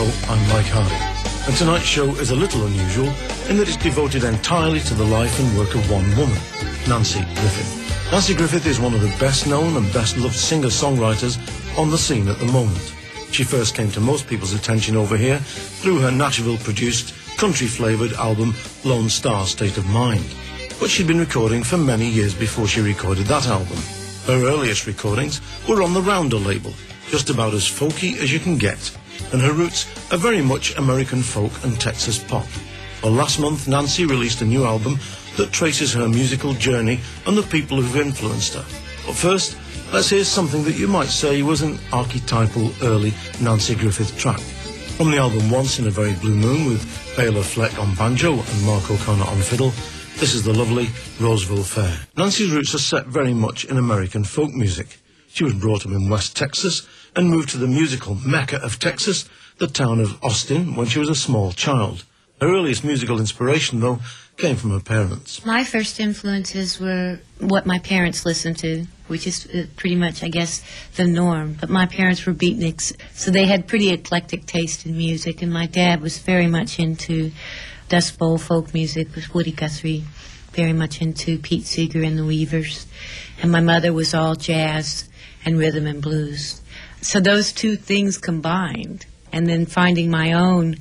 Hello, I'm Mike Hardy, and tonight's show is a little unusual in that it's devoted entirely to the life and work of one woman, Nanci Griffith. Nanci Griffith is one of the best-known and best-loved singer-songwriters on the scene at the moment. She first came to most people's attention over here through her Nashville-produced, country-flavoured album Lone Star State of Mind, but she'd been recording for many years before she recorded that album. Her earliest recordings were on the Rounder label, just about as folky as you can get, and her roots are very much American folk and Texas pop. Well, last month, Nanci released a new album that traces her musical journey and the people who've influenced her. But first, let's hear something that you might say was an archetypal early Nanci Griffith track. From the album Once in a Very Blue Moon with Bela Fleck on banjo and Mark O'Connor on fiddle, this is the lovely Roseville Fair. Nanci's roots are set very much in American folk music. She was brought up in West Texas and moved to the musical mecca of Texas, the town of Austin, when she was a small child. Her earliest musical inspiration, though, came from her parents. My first influences were what my parents listened to, which is pretty much, I guess, the norm. But my parents were beatniks, so they had pretty eclectic taste in music, and my dad was very much into Dust Bowl folk music with Woody Guthrie, very much into Pete Seeger and the Weavers, and my mother was all jazz and rhythm and blues. So those two things combined, and then finding my own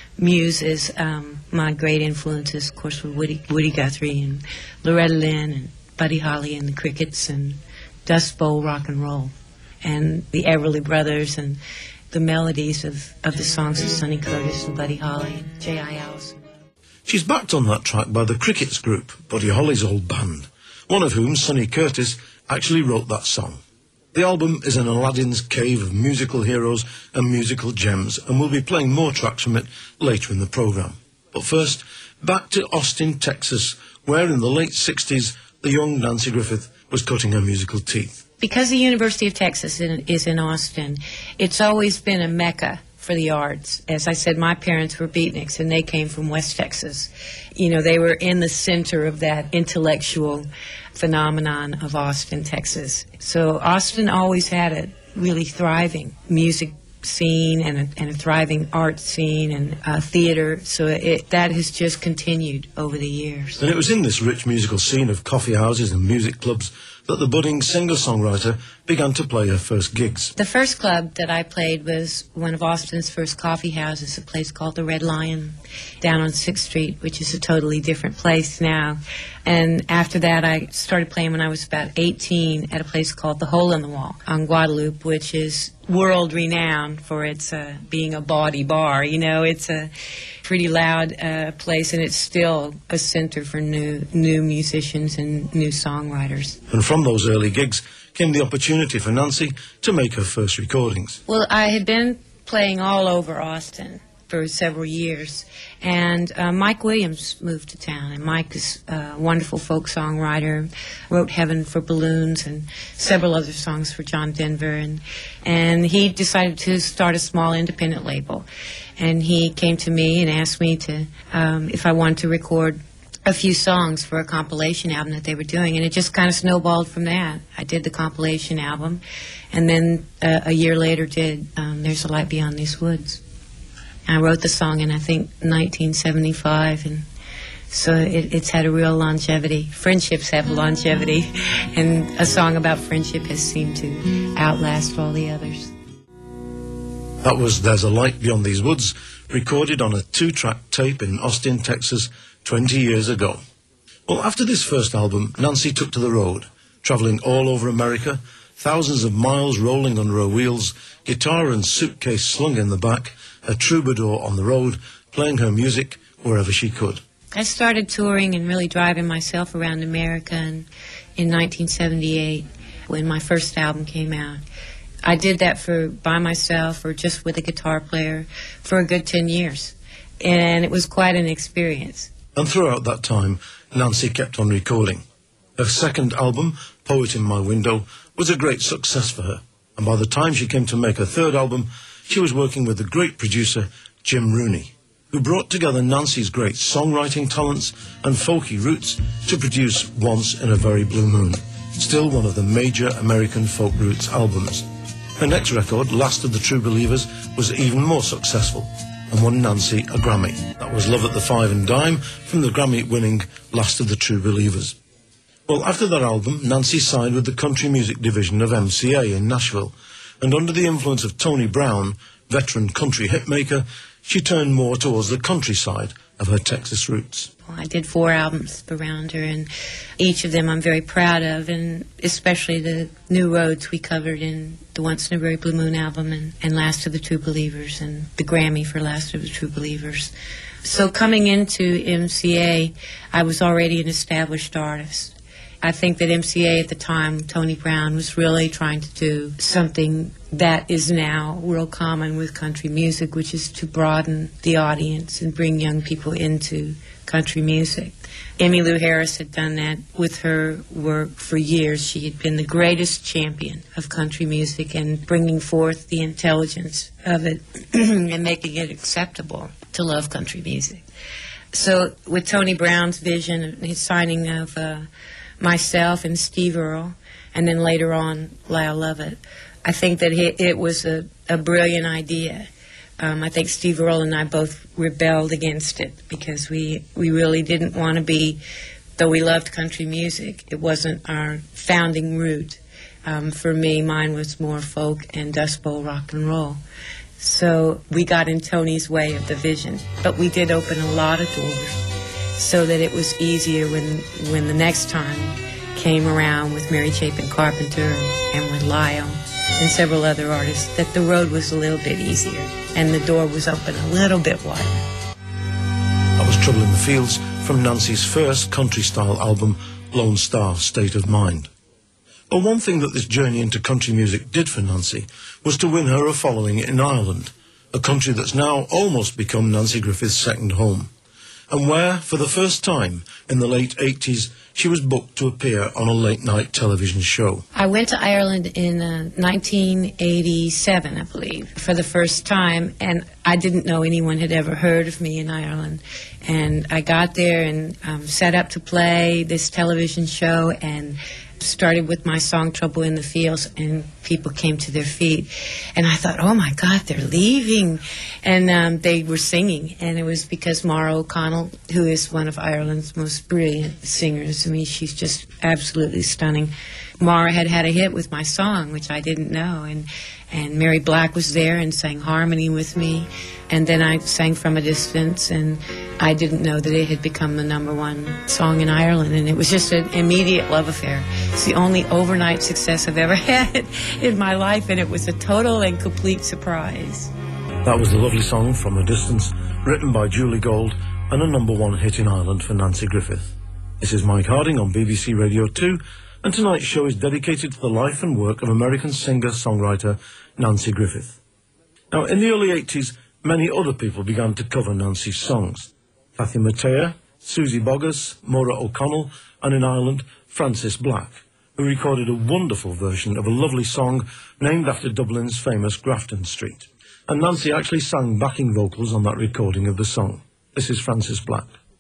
muses, my great influences, of course, were Woody Guthrie and Loretta Lynn and Buddy Holly and the Crickets and Dust Bowl rock and roll, and the Everly Brothers and the melodies of the songs of Sonny Curtis and Buddy Holly and J.I. Allison. She's backed on that track by the Crickets group, Buddy Holly's old band, one of whom, Sonny Curtis, actually wrote that song. The album is an Aladdin's cave of musical heroes and musical gems, and we'll be playing more tracks from it later in the programme. But first, back to Austin, Texas, where in the late 60s, the young Nanci Griffith was cutting her musical teeth. Because the University of Texas is in Austin, it's always been a mecca for the arts. As I said, my parents were beatniks, and they came from West Texas. You know, they were in the center of that intellectual phenomenon of Austin, Texas. So Austin always had a really thriving music scene and a thriving art scene and theater. So that has just continued over the years. And it was in this rich musical scene of coffee houses and music clubs that the budding singer-songwriter began to play her first gigs. The first club that I played was one of Austin's first coffee houses, a place called the Red Lion, down on 6th Street, which is a totally different place now. And after that, I started playing when I was about 18 at a place called the Hole in the Wall on Guadalupe, which is world-renowned for its being a bawdy bar. You know, it's a pretty loud place, and it's still a center for new musicians and new songwriters. And from those early gigs came the opportunity for Nanci to make her first recordings. Well, I had been playing all over Austin for several years, and Mike Williams moved to town, and Mike is a wonderful folk songwriter, wrote Heaven for Balloons and several other songs for John Denver, and he decided to start a small independent label, and he came to me and asked me to if I wanted to record a few songs for a compilation album that they were doing, and it just kind of snowballed from that. I did the compilation album, and then a year later did There's a Light Beyond These Woods. I wrote the song in, I think, 1975, and so it's had a real longevity. Friendships have longevity, and a song about friendship has seemed to outlast all the others. That was There's a Light Beyond These Woods, recorded on a 2-track tape in Austin, Texas, 20 years ago. Well, after this first album, Nanci took to the road, travelling all over America, thousands of miles rolling under her wheels, guitar and suitcase slung in the back, a troubadour on the road, playing her music wherever she could. I started touring and really driving myself around America in 1978 when my first album came out. I did that by myself or just with a guitar player for a good 10 years, and it was quite an experience. And throughout that time, Nanci kept on recording. Her second album, Poet in My Window, was a great success for her, and by the time she came to make her third album, she was working with the great producer Jim Rooney, who brought together Nanci's great songwriting talents and folky roots to produce Once in a Very Blue Moon, still one of the major American folk roots albums. Her next record, Last of the True Believers, was even more successful and won Nancy a Grammy. That was Love at the Five and Dime from the Grammy-winning Last of the True Believers. Well, after that album, Nancy signed with the country music division of MCA in Nashville, and under the influence of Tony Brown, veteran country hitmaker, she turned more towards the countryside of her Texas roots. I did 4 albums around her, and each of them I'm very proud of, and especially the New Roads we covered in the Once in a Very Blue Moon album and Last of the True Believers and the Grammy for Last of the True Believers. So coming into MCA, I was already an established artist. I think that MCA at the time, Tony Brown, was really trying to do something that is now real common with country music, which is to broaden the audience and bring young people into country music. Emmylou Harris had done that with her work for years. She had been the greatest champion of country music and bringing forth the intelligence of it and making it acceptable to love country music. So with Tony Brown's vision and his signing of myself and Steve Earle, and then later on Lyle Lovett, I think that it was a brilliant idea. I think Steve Earle and I both rebelled against it because we really didn't want to be, though we loved country music, it wasn't our founding root. For me, mine was more folk and Dust Bowl rock and roll. So we got in Tony's way of the vision, but we did open a lot of doors so that it was easier when the next time came around with Mary Chapin Carpenter and with Lyle and several other artists, that the road was a little bit easier and the door was open a little bit wider. That was Trouble in the Fields from Nancy's first country-style album, Lone Star State of Mind. Well, one thing that this journey into country music did for Nancy was to win her a following in Ireland, a country that's now almost become Nancy Griffith's second home, and where, for the first time in the late 80s, she was booked to appear on a late-night television show. I went to Ireland in 1987, I believe, for the first time, and I didn't know anyone had ever heard of me in Ireland. And I got there and set up to play this television show and started with my song Trouble in the Fields, and people came to their feet. And I thought, oh my God, they're leaving. And they were singing, and it was because Maura O'Connell, who is one of Ireland's most brilliant singers, I mean, she's just absolutely stunning. Maura had had a hit with my song, which I didn't know, and Mary Black was there and sang harmony with me, and then I sang From a Distance, and I didn't know that it had become the #1 song in Ireland, and it was just an immediate love affair. It's the only overnight success I've ever had in my life, and it was a total and complete surprise. That was the lovely song From a Distance, written by Julie Gold, and a #1 hit in Ireland for Nancy Griffith. This is Mike Harding on BBC Radio 2, and tonight's show is dedicated to the life and work of American singer-songwriter Nancy Griffith. Now, in the early 80s, many other people began to cover Nancy's songs. Kathy Mattea, Susie Boggess, Maura O'Connell, and in Ireland, Francis Black, who recorded a wonderful version of a lovely song named after Dublin's famous Grafton Street. And Nancy actually sang backing vocals on that recording of the song. This is Francis Black.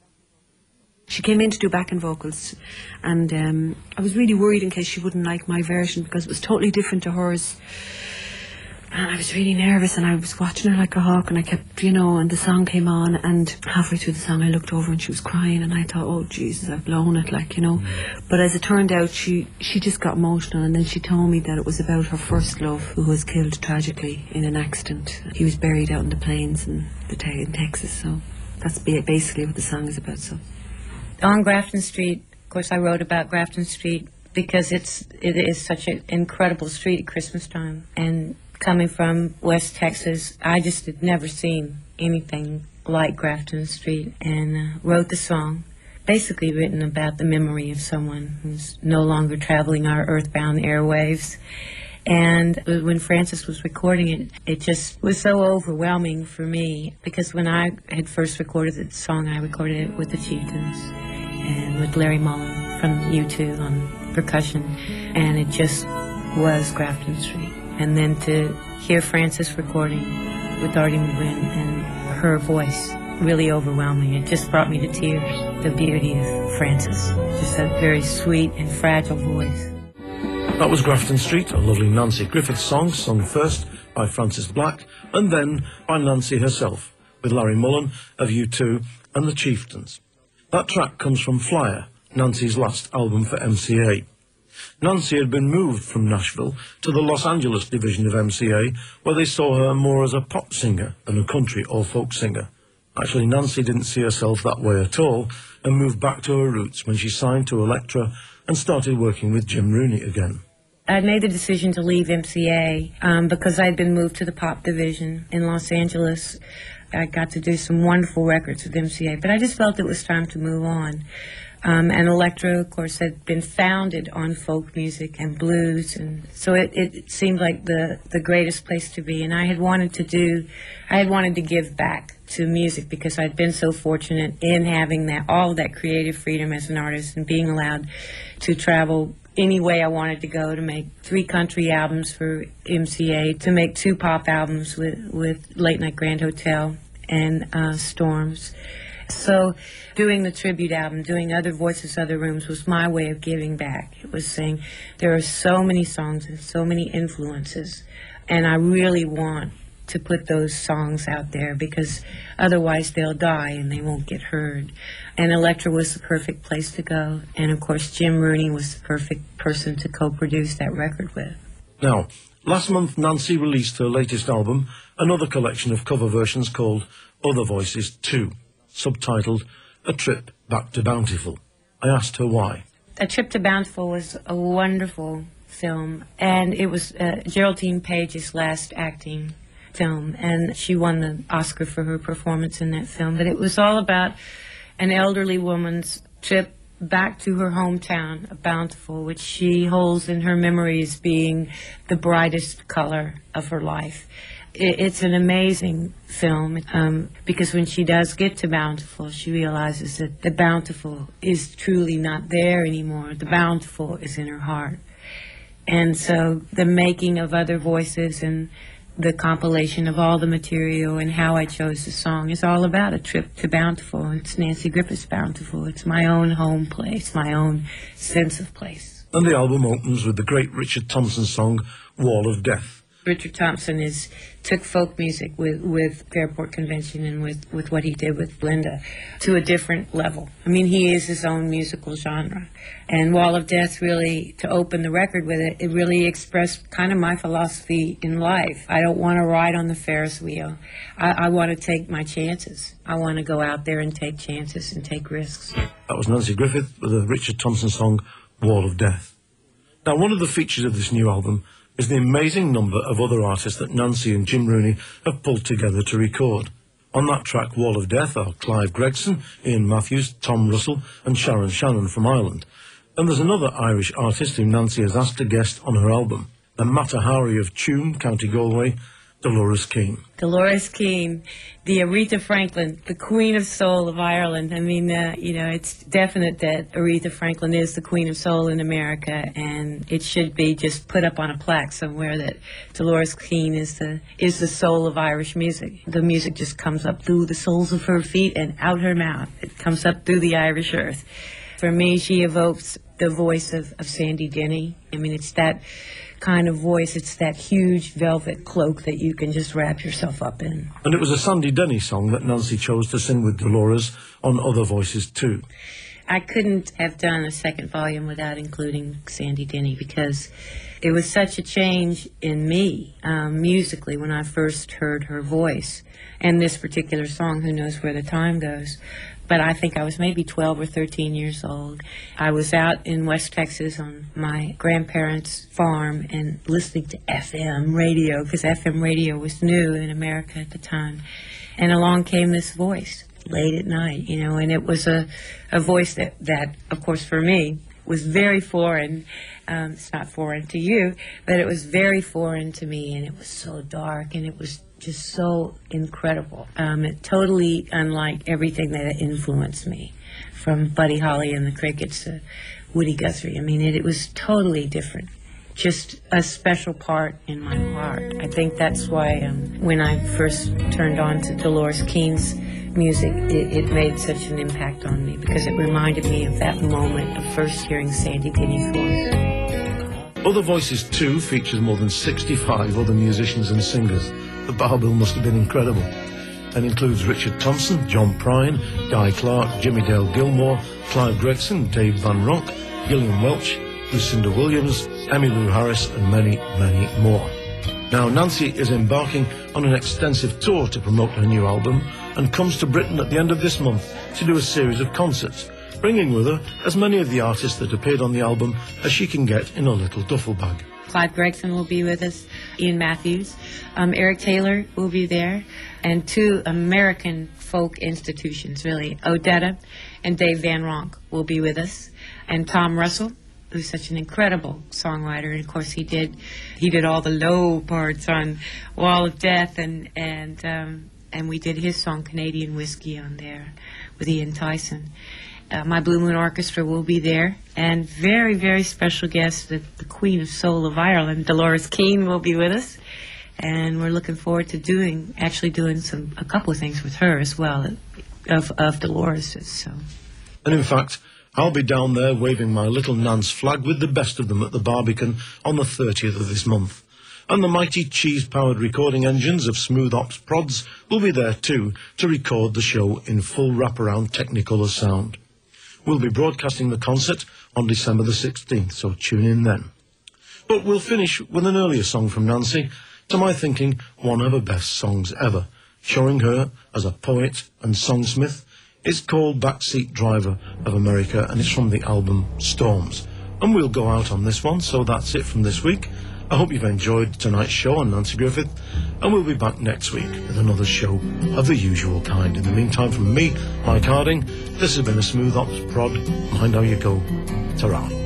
She came in to do backing vocals, and I was really worried in case she wouldn't like my version because it was totally different to hers. And I was really nervous, and I was watching her like a hawk, and I kept, and the song came on, and halfway through the song I looked over and she was crying, and I thought, oh Jesus, I've blown it, But as it turned out, she just got emotional, and then she told me that it was about her first love, who was killed tragically in an accident. He was buried out in the plains in Texas, so that's basically what the song is about. So on Grafton Street, of course, I wrote about Grafton Street because it is such an incredible street at Christmas time, and coming from West Texas, I just had never seen anything like Grafton Street, and wrote the song, basically written about the memory of someone who's no longer traveling our earthbound airwaves. And when Francis was recording it, it just was so overwhelming for me, because when I had first recorded the song, I recorded it with the Chieftains and with Larry Mullen from U2 on percussion, and it just was Grafton Street. And then to hear Francis recording with Artie McGuinn and her voice really overwhelming. It just brought me to tears, the beauty of Francis. Just a very sweet and fragile voice. That was Grafton Street, a lovely Nanci Griffith song, sung first by Francis Black and then by Nanci herself, with Larry Mullen of U2 and the Chieftains. That track comes from Flyer, Nanci's last album for MCA. Nanci had been moved from Nashville to the Los Angeles division of MCA, where they saw her more as a pop singer than a country or folk singer. Actually, Nanci didn't see herself that way at all and moved back to her roots when she signed to Elektra and started working with Jim Rooney again. I made the decision to leave MCA because I'd been moved to the pop division in Los Angeles. I got to do some wonderful records with MCA, but I just felt it was time to move on. And Elektra, of course, had been founded on folk music and blues, and so it seemed like the greatest place to be. And I had wanted to give back to music because I'd been so fortunate in having all of that creative freedom as an artist and being allowed to travel any way I wanted to go, to make 3 country albums for MCA, to make 2 pop albums with Late Night Grand Hotel and Storms. So doing the tribute album, doing Other Voices, Other Rooms was my way of giving back. It was saying there are so many songs and so many influences, and I really want to put those songs out there because otherwise they'll die and they won't get heard. And Elektra was the perfect place to go. And of course Jim Rooney was the perfect person to co-produce that record with. Now, last month Nanci released her latest album, another collection of cover versions called Other Voices 2, subtitled A Trip Back to Bountiful. I asked her why. A Trip to Bountiful was a wonderful film, and it was Geraldine Page's last acting film, and she won the Oscar for her performance in that film. But it was all about an elderly woman's trip back to her hometown of Bountiful, which she holds in her memories being the brightest color of her life. It's an amazing film because when she does get to Bountiful, she realizes that the Bountiful is truly not there anymore. The Bountiful is in her heart. And so the making of Other Voices and the compilation of all the material and how I chose the song is all about a trip to Bountiful. It's Nanci Griffith's Bountiful. It's my own home place, my own sense of place. And the album opens with the great Richard Thompson song, Wall of Death. Richard Thompson took folk music with Fairport Convention and with what he did with Linda to a different level. I mean, he is his own musical genre. And Wall of Death really, to open the record with it really expressed kind of my philosophy in life. I don't want to ride on the Ferris wheel. I want to take my chances. I want to go out there and take chances and take risks. That was Nanci Griffith with the Richard Thompson song, Wall of Death. Now, one of the features of this new album is the amazing number of other artists that Nanci and Jim Rooney have pulled together to record. On that track, Wall of Death, are Clive Gregson, Ian Matthews, Tom Russell and Sharon Shannon from Ireland. And there's another Irish artist who Nanci has asked to guest on her album, the Mata Hari of Tuam, County Galway, Dolores Keane. Dolores Keane, the Aretha Franklin, the Queen of Soul of Ireland. I mean, it's definite that Aretha Franklin is the Queen of Soul in America, and it should be just put up on a plaque somewhere that Dolores Keane is the soul of Irish music. The music just comes up through the soles of her feet and out her mouth. It comes up through the Irish earth. For me, she evokes the voice of Sandy Denny. I mean, it's that kind of voice. It's that huge velvet cloak that you can just wrap yourself up in. And it was a Sandy Denny song that Nanci chose to sing with Dolores on Other Voices too. I couldn't have done a second volume without including Sandy Denny because it was such a change in me musically when I first heard her voice. And this particular song, Who Knows Where the Time Goes. But I think I was maybe 12 or 13 years old. I was out in West Texas on my grandparents' farm and listening to FM radio, because FM radio was new in America at the time. And along came this voice late at night, and it was a voice that, of course, for me, was very foreign. It's not foreign to you, but it was very foreign to me, and it was so dark, and it was just so incredible. It totally unlike everything that influenced me, from Buddy Holly and the Crickets to Woody Guthrie. I mean, it was totally different. Just a special part in my heart. I think that's why when I first turned on to Dolores Keane's music, it made such an impact on me because it reminded me of that moment of first hearing Sandy Denny's voice. Other Voices 2 features more than 65 other musicians and singers. The bar bill must have been incredible. And includes Richard Thompson, John Prine, Guy Clark, Jimmy Dale Gilmore, Clive Gregson, Dave Van Ronk, Gillian Welch, Lucinda Williams, Emmylou Harris, and many, many more. Now, Nancy is embarking on an extensive tour to promote her new album and comes to Britain at the end of this month to do a series of concerts, bringing with her as many of the artists that appeared on the album as she can get in a little duffel bag. Clive Gregson will be with us, Ian Matthews, Eric Taylor will be there, and two American folk institutions, really, Odetta and Dave Van Ronk will be with us, and Tom Russell, who's such an incredible songwriter, and of course he did all the low parts on Wall of Death, and we did his song Canadian Whiskey on there with Ian Tyson. My Blue Moon Orchestra will be there, and very, very special guest, the Queen of Soul of Ireland, Dolores Keane, will be with us, and we're looking forward to doing a couple of things with her as well, of Dolores's. So. And in fact, I'll be down there waving my little Nance flag with the best of them at the Barbican on the 30th of this month. And the mighty cheese-powered recording engines of Smooth Ops Prods will be there too to record the show in full wraparound Technicolor sound. We'll be broadcasting the concert on December the 16th, so tune in then. But we'll finish with an earlier song from Nancy, to my thinking one of her best songs ever, showing her as a poet and songsmith. It's called Backseat Driver of America, and it's from the album Storms. And we'll go out on this one, so that's it from this week. I hope you've enjoyed tonight's show on Nancy Griffith, and we'll be back next week with another show of the usual kind. In the meantime, from me, Mike Harding, this has been a Smooth Ops Prod. Mind how you go. Ta-ra.